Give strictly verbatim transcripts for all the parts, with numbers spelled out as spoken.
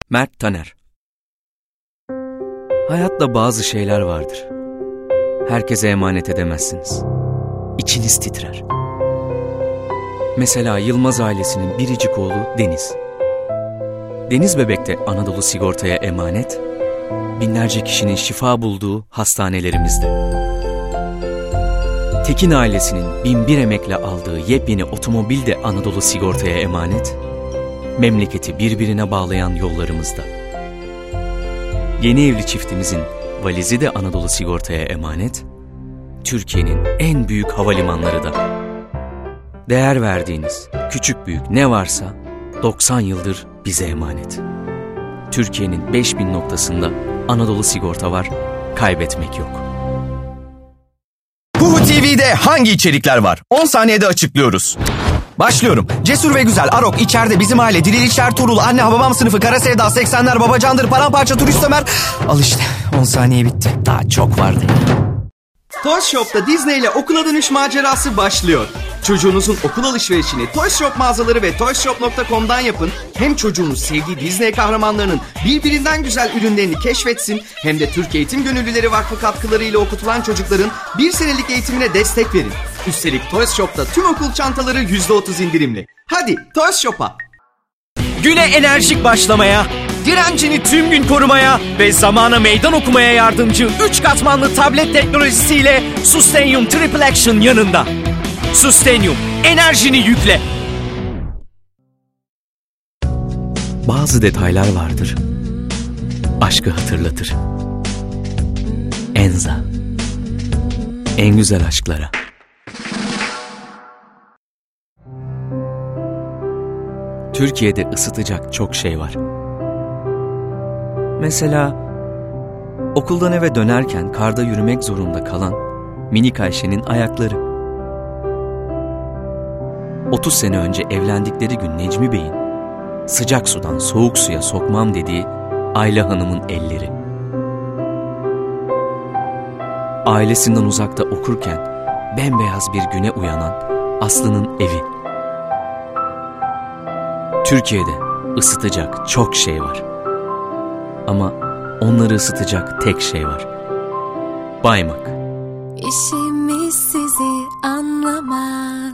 Mert Taner. Hayatta bazı şeyler vardır. Herkese emanet edemezsiniz. İçiniz titrer. Mesela Yılmaz ailesinin biricik oğlu Deniz. Deniz bebek de Anadolu Sigorta'ya emanet, binlerce kişinin şifa bulduğu hastanelerimizde. Tekin ailesinin bin bir emekle aldığı yepyeni otomobil de Anadolu Sigorta'ya emanet, memleketi birbirine bağlayan yollarımızda. Yeni evli çiftimizin valizi de Anadolu Sigorta'ya emanet, Türkiye'nin en büyük havalimanları da. Değer verdiğiniz küçük büyük ne varsa doksan yıldır bize emanet. Türkiye'nin beş bin noktasında Anadolu Sigorta var, kaybetmek yok. Kuhu T V'de hangi içerikler var? on saniyede açıklıyoruz. Başlıyorum. Cesur ve güzel, Arok, içeride bizim aile, Dililiçler, Tuğrul, Anne Hababam sınıfı, Kara Sevda, seksenler, Babacandır, Paramparça, Turist Ömer. Al işte, on saniye bitti. Daha çok vardı. Toys Shop'ta Disney ile okula dönüş macerası başlıyor. Çocuğunuzun okul alışverişini Toys Shop mağazaları ve toys shop nokta com'dan yapın. Hem çocuğunuz sevdiği Disney kahramanlarının birbirinden güzel ürünlerini keşfetsin, hem de Türk Eğitim Gönüllüleri Vakfı katkılarıyla okutulan çocukların bir senelik eğitimine destek verin. Üstelik Toys Shop'ta tüm okul çantaları yüzde otuz indirimli. Hadi Toys Shop'a. Güne enerjik başlamaya, direncini tüm gün korumaya ve zamana meydan okumaya yardımcı üç katmanlı tablet teknolojisiyle Sustenium Triple Action yanında. Sustenium, enerjini yükle. Bazı detaylar vardır, aşkı hatırlatır. Enza, en güzel aşklara. Türkiye'de ısıtacak çok şey var. Mesela okuldan eve dönerken karda yürümek zorunda kalan minik Ayşe'nin ayakları. otuz sene önce evlendikleri gün Necmi Bey'in sıcak sudan soğuk suya sokmam dediği Ayla Hanım'ın elleri. Ailesinden uzakta okurken bembeyaz bir güne uyanan Aslı'nın evi. Türkiye'de ısıtacak çok şey var. Ama onları ısıtacak tek şey var. Baymak. İşimiz sizi anlamak.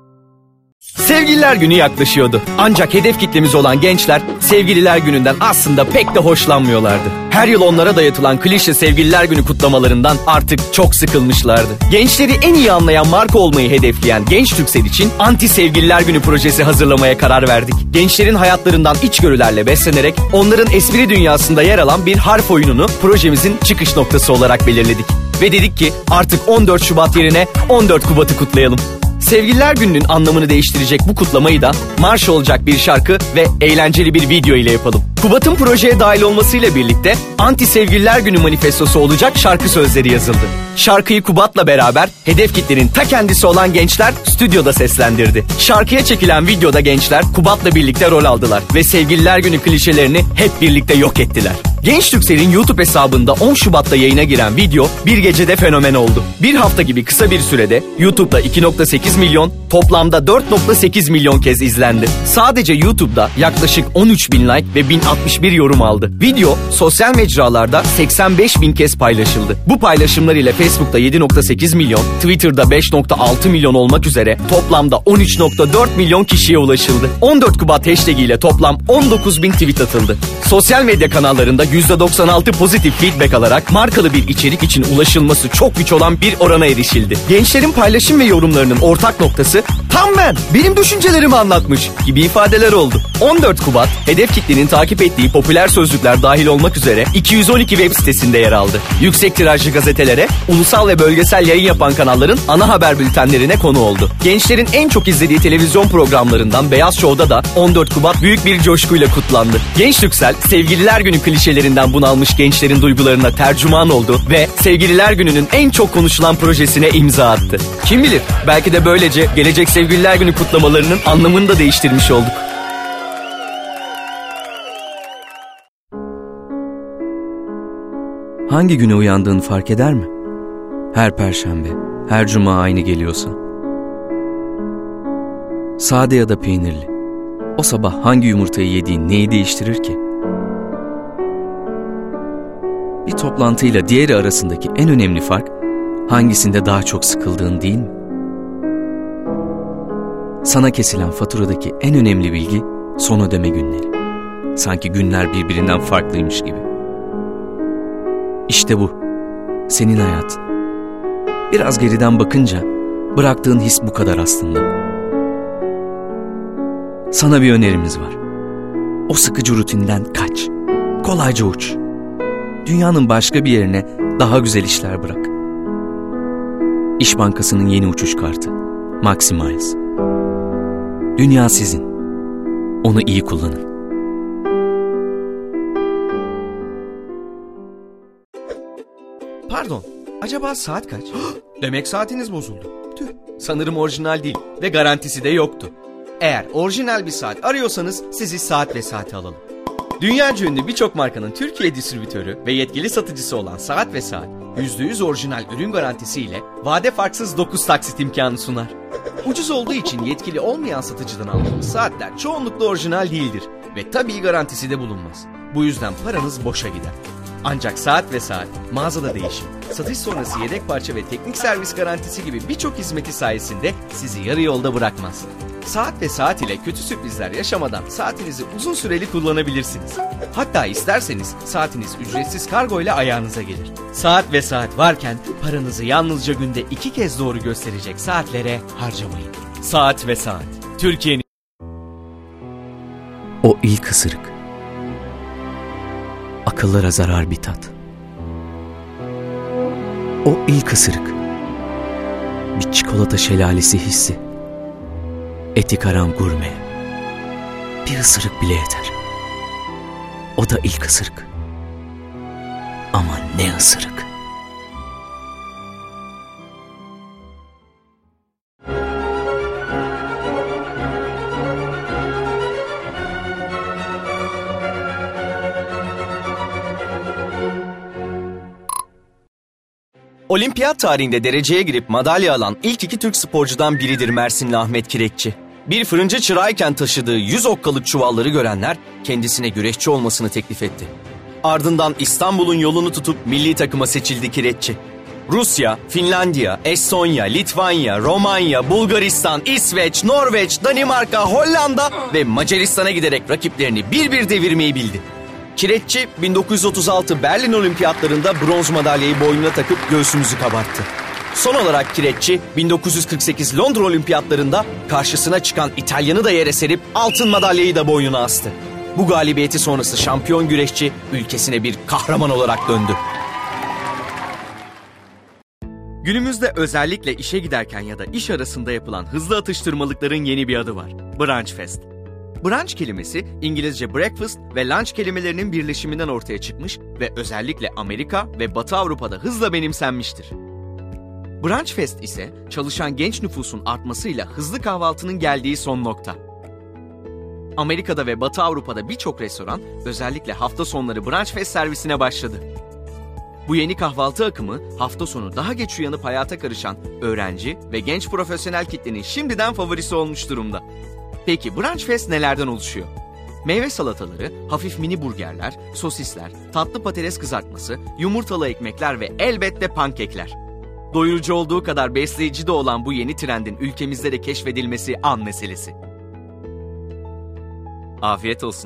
Sevgililer Günü yaklaşıyordu. Ancak hedef kitlemiz olan gençler Sevgililer Günü'nden aslında pek de hoşlanmıyorlardı. Her yıl onlara dayatılan klişe Sevgililer Günü kutlamalarından artık çok sıkılmışlardı. Gençleri en iyi anlayan marka olmayı hedefleyen Genç Türksel için Anti Sevgililer Günü projesi hazırlamaya karar verdik. Gençlerin hayatlarından içgörülerle beslenerek onların espri dünyasında yer alan bir harf oyununu projemizin çıkış noktası olarak belirledik. Ve dedik ki artık on dört Şubat yerine on dört Kubat'ı kutlayalım. Sevgililer Günü'nün anlamını değiştirecek bu kutlamayı da marş olacak bir şarkı ve eğlenceli bir video ile yapalım. Kubat'ın projeye dahil olmasıyla birlikte Anti Sevgililer Günü manifestosu olacak şarkı sözleri yazıldı. Şarkıyı Kubat'la beraber hedef kitlenin ta kendisi olan gençler stüdyoda seslendirdi. Şarkıya çekilen videoda gençler Kubat'la birlikte rol aldılar ve Sevgililer Günü klişelerini hep birlikte yok ettiler. Genç Türksel'in YouTube hesabında on Şubat'ta yayına giren video bir gecede fenomen oldu. Bir hafta gibi kısa bir sürede YouTube'da iki nokta sekiz milyon, toplamda dört nokta sekiz milyon kez izlendi. Sadece YouTube'da yaklaşık on üç bin like ve bin altmış bir yorum aldı. Video sosyal mecralarda seksen beş bin kez paylaşıldı. Bu paylaşımlar ile Facebook'ta yedi nokta sekiz milyon, Twitter'da beş nokta altı milyon olmak üzere toplamda on üç nokta dört milyon kişiye ulaşıldı. on dört Kubat hashtag ile toplam on dokuz bin tweet atıldı. Sosyal medya kanallarında yüzde doksan altı pozitif feedback alarak markalı bir içerik için ulaşılması çok güç olan bir orana erişildi. Gençlerin paylaşım ve yorumlarının ortak noktası "Tam ben, benim düşüncelerimi anlatmış" gibi ifadeler oldu. on dört Kubat, hedef kitlenin takip ettiği popüler sözlükler dahil olmak üzere iki yüz on iki web sitesinde yer aldı. Yüksek tirajlı gazetelere, ulusal ve bölgesel yayın yapan kanalların ana haber bültenlerine konu oldu. Gençlerin en çok izlediği televizyon programlarından Beyaz Show'da da on dört Kubat büyük bir coşkuyla kutlandı. Genç Türksel, Sevgililer Günü klişelerinden bunalmış gençlerin duygularına tercüman oldu ve Sevgililer Günü'nün en çok konuşulan projesine imza attı. Kim bilir, belki de böylece gelecek Sevgililer Günü kutlamalarının anlamını da değiştirmiş olduk. Hangi güne uyandığın fark eder mi? Her perşembe, her cuma aynı geliyorsa. Sade ya da peynirli. O sabah hangi yumurtayı yediğin neyi değiştirir ki? Bir toplantıyla diğeri arasındaki en önemli fark, hangisinde daha çok sıkıldığın değil mi? Sana kesilen faturadaki en önemli bilgi son ödeme günleri. Sanki günler birbirinden farklıymış gibi. İşte bu, senin hayatın. Biraz geriden bakınca bıraktığın his bu kadar aslında. Sana bir önerimiz var. O sıkıcı rutinden kaç. Kolayca uç. Dünyanın başka bir yerine daha güzel işler bırak. İş Bankası'nın yeni uçuş kartı. Maximize. Dünya sizin. Onu iyi kullanın. Pardon, acaba saat kaç? Demek saatiniz bozuldu. Tüh, sanırım orijinal değil ve garantisi de yoktu. Eğer orijinal bir saat arıyorsanız sizi Saat ve Saat'e alalım. Dünyaca ünlü birçok markanın Türkiye distribütörü ve yetkili satıcısı olan Saat ve Saat, yüzde yüz orijinal ürün garantisiyle vade farksız dokuz taksit imkanı sunar. Ucuz olduğu için yetkili olmayan satıcıdan aldığımız saatler çoğunlukla orijinal değildir ve tabii garantisi de bulunmaz. Bu yüzden paranız boşa gider. Ancak Saat ve Saat, mağazada değişim, satış sonrası yedek parça ve teknik servis garantisi gibi birçok hizmeti sayesinde sizi yarı yolda bırakmaz. Saat ve Saat ile kötü sürprizler yaşamadan saatinizi uzun süreli kullanabilirsiniz. Hatta isterseniz saatiniz ücretsiz kargo ile ayağınıza gelir. Saat ve Saat varken paranızı yalnızca günde iki kez doğru gösterecek saatlere harcamayın. Saat ve Saat, Türkiye'nin... O ilk ısırık. Akıllara zarar bir tat. O ilk ısırık. Bir çikolata şelalesi hissi. Eti karam gurme. Bir ısırık bile yeter. O da ilk ısırık. Ama ne ısırık. Olimpiyat tarihinde dereceye girip madalya alan ilk iki Türk sporcudan biridir Mersinli Ahmet Kireççi. Bir fırıncı çırağıyken taşıdığı yüz okkalık çuvalları görenler kendisine güreşçi olmasını teklif etti. Ardından İstanbul'un yolunu tutup milli takıma seçildi Kireççi. Rusya, Finlandiya, Estonya, Litvanya, Romanya, Bulgaristan, İsveç, Norveç, Danimarka, Hollanda ve Macaristan'a giderek rakiplerini bir bir devirmeyi bildi. Kireççi bin dokuz yüz otuz altı Berlin Olimpiyatlarında bronz madalyayı boynuna takıp göğsümüzü kabarttı. Son olarak Kireççi bin dokuz yüz kırk sekiz Londra Olimpiyatlarında karşısına çıkan İtalyanı da yere serip altın madalyayı da boynuna astı. Bu galibiyeti sonrası şampiyon güreşçi ülkesine bir kahraman olarak döndü. Günümüzde özellikle işe giderken ya da iş arasında yapılan hızlı atıştırmalıkların yeni bir adı var. Brunch Fest. Brunch kelimesi İngilizce breakfast ve lunch kelimelerinin birleşiminden ortaya çıkmış ve özellikle Amerika ve Batı Avrupa'da hızla benimsenmiştir. Brunch Fest ise çalışan genç nüfusun artmasıyla hızlı kahvaltının geldiği son nokta. Amerika'da ve Batı Avrupa'da birçok restoran özellikle hafta sonları Brunch Fest servisine başladı. Bu yeni kahvaltı akımı hafta sonu daha geç uyanıp hayata karışan öğrenci ve genç profesyonel kitlenin şimdiden favorisi olmuş durumda. Peki Brunch Fest nelerden oluşuyor? Meyve salataları, hafif mini burgerler, sosisler, tatlı patates kızartması, yumurtalı ekmekler ve elbette pankekler. Doyurucu olduğu kadar besleyici de olan bu yeni trendin ülkemizde de keşfedilmesi an meselesi. Afiyet olsun.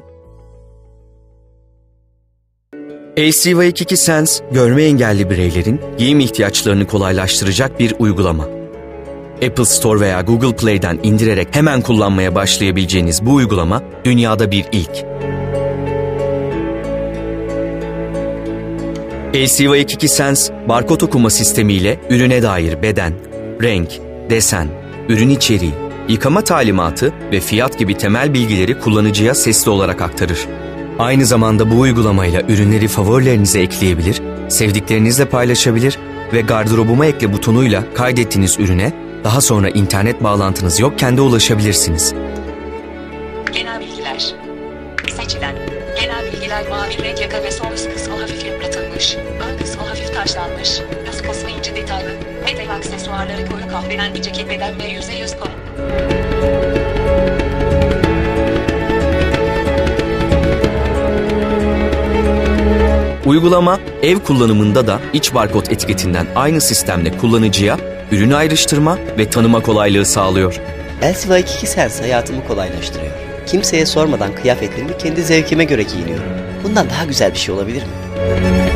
L C V iki Sense, görme engelli bireylerin giyim ihtiyaçlarını kolaylaştıracak bir uygulama. Apple Store veya Google Play'den indirerek hemen kullanmaya başlayabileceğiniz bu uygulama dünyada bir ilk. L C V iki Sense, barkod okuma sistemiyle ürüne dair beden, renk, desen, ürün içeriği, yıkama talimatı ve fiyat gibi temel bilgileri kullanıcıya sesli olarak aktarır. Aynı zamanda bu uygulamayla ürünleri favorilerinize ekleyebilir, sevdiklerinizle paylaşabilir ve gardırobuma ekle butonuyla kaydettiğiniz ürüne daha sonra internet bağlantınız yokken de ulaşabilirsiniz. Genel bilgiler. Seçilen. Genel bilgiler mavi renk yaka ve sol üst kısmı hafif yıpratılmış. Ön kısmı hafif taşlanmış. Üst kısmı ince detaylı. Beden aksesuarları koyu kahverengi ceket beden ve yüzde yüz pamuk. Uygulama ev kullanımında da iç barkod etiketinden aynı sistemle kullanıcıya ürünü ayrıştırma ve tanıma kolaylığı sağlıyor. L C Y iki Sense hayatımı kolaylaştırıyor. Kimseye sormadan kıyafetlerimi kendi zevkime göre giyiniyorum. Bundan daha güzel bir şey olabilir mi?